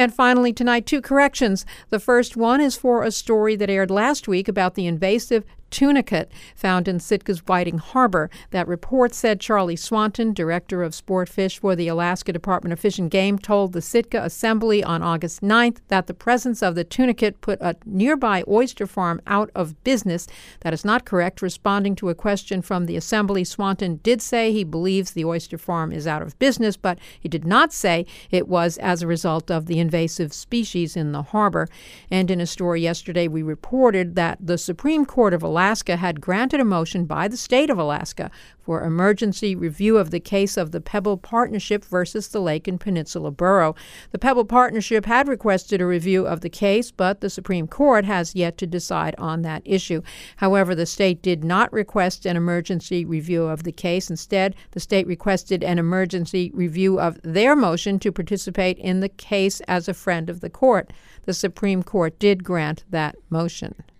And finally tonight, 2 corrections. The first one is for a story that aired last week about the invasive tunicate found in Sitka's Whiting Harbor. That report said Charlie Swanton, director of Sportfish for the Alaska Department of Fish and Game, told the Sitka Assembly on August 9th that the presence of the tunicate put a nearby oyster farm out of business. That is not correct. Responding to a question from the Assembly, Swanton did say he believes the oyster farm is out of business, but he did not say it was as a result of the invasive species in the harbor. And in a story yesterday, we reported that the Supreme Court of Alaska had granted a motion by the state of Alaska for emergency review of the case of the Pebble Partnership versus the Lake and Peninsula Borough. The Pebble Partnership had requested a review of the case, but the Supreme Court has yet to decide on that issue. However, the state did not request an emergency review of the case. Instead, the state requested an emergency review of their motion to participate in the case as a friend of the court. The Supreme Court did grant that motion.